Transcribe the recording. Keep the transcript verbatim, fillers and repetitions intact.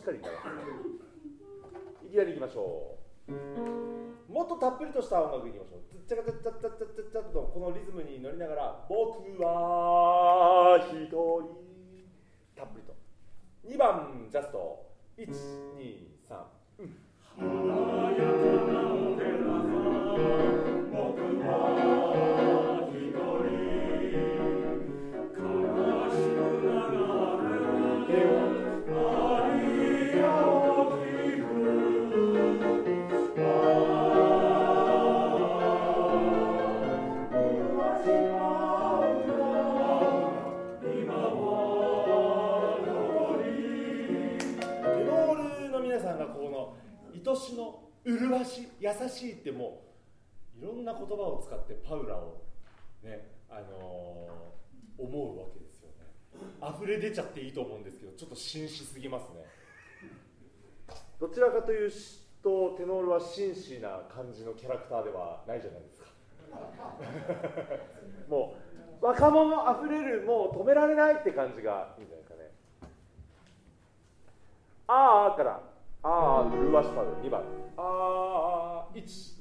かりになりますね。いきなりいきましょう。もっとたっぷりとした音楽いきましょう。つっちゃかつっちゃっちゃっちゃっちゃっとこのリズムに乗りながら、僕は一人、たっぷりと。にばんジャスト、いち、に、さん、うん。華やかなオペラ座、僕は一人、悲しく流れるマリアを聴く。皆さんがこの愛しの麗し優しいってもういろんな言葉を使ってパウラをね、あのー、思うわけですよね。溢れ出ちゃっていいと思うんですけど、ちょっと紳士すぎますね。どちらかというとテノールは紳士な感じのキャラクターではないじゃないですか。もう若者あふれる、もう止められないって感じがいいんじゃないですかね。あーからあー、麗しさでにばん。あー、いち